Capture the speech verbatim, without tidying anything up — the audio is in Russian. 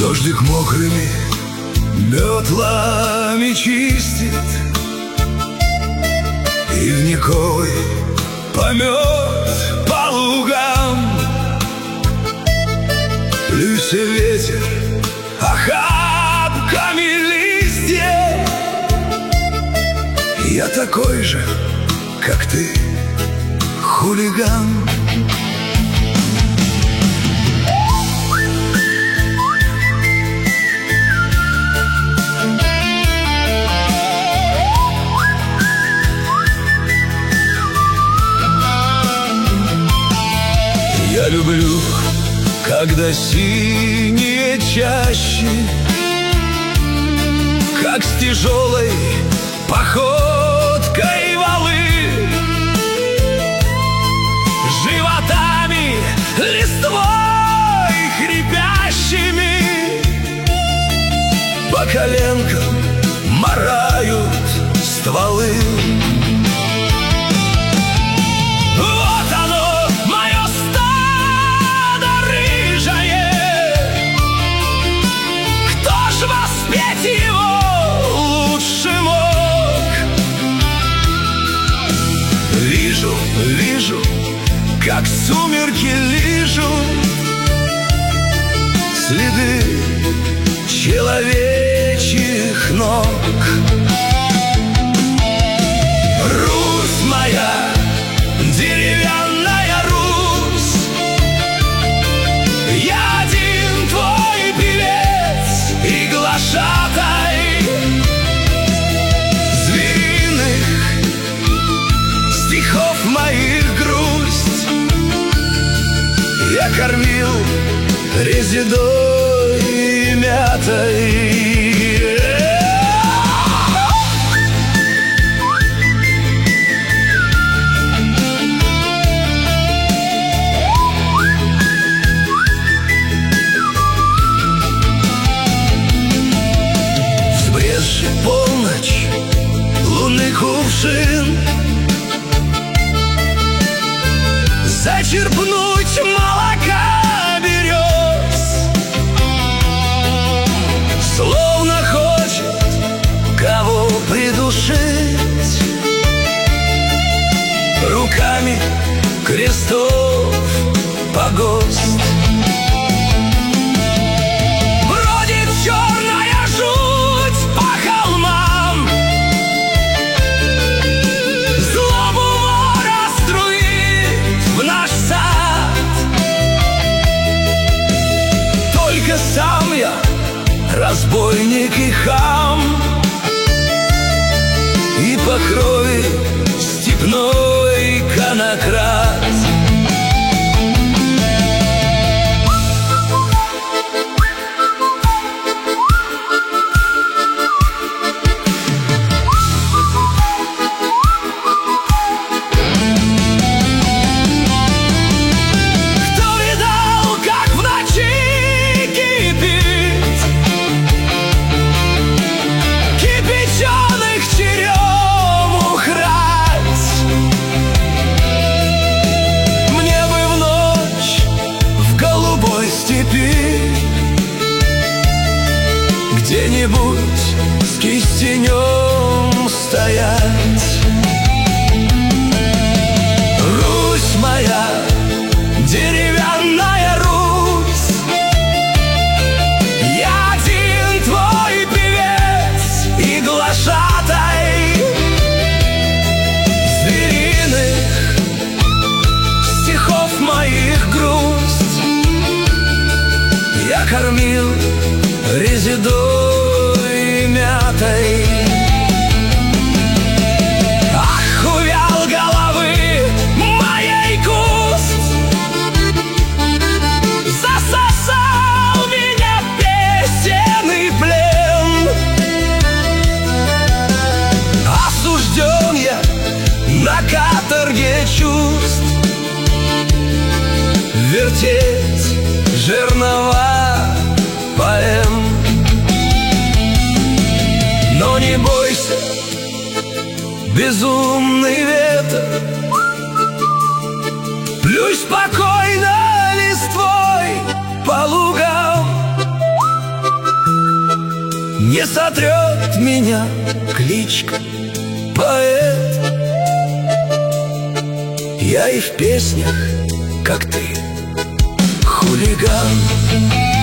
Дождик мокрыми метлами чистит, ивниковый помет по лугам. Плюся ветер охапками листьев. Я такой же, как ты, хулиган. Я люблю, когда синие чащи, как с тяжелой походкой валы, животами, листвой хрипящими, по коленкам марают стволы. Вижу, как сумерки лижут следы человечьих ног. Русь моя, деревянная Русь, я один твой певец и глашатай звериных стихов моих грусть. Я кормил резидой и мятой. Сбрезжи полночь, лунный кувшин, зачерпнуть молока берез, словно хочет кого придушить руками крестов погост. Бродит черная жуть по холмам, злобу вора струит в наш сад. Только сам я разбойник и хам, и по крови степной конокрад. Где-нибудь с кистенем стоять. Русь моя, деревянная Русь, я один твой певец и глашатай звериных стихов моих грусть. Я кормил резидой мятой. Ах, увял головы моей куст, засосал меня песенный плен. Осужден я на каторге чувств, вертеть жернова поэм. Но не бойся, безумный ветер, плюй спокойно листвой по лугам. не сотрет меня кличка поэт. Я и в песнях, как ты, хулиган.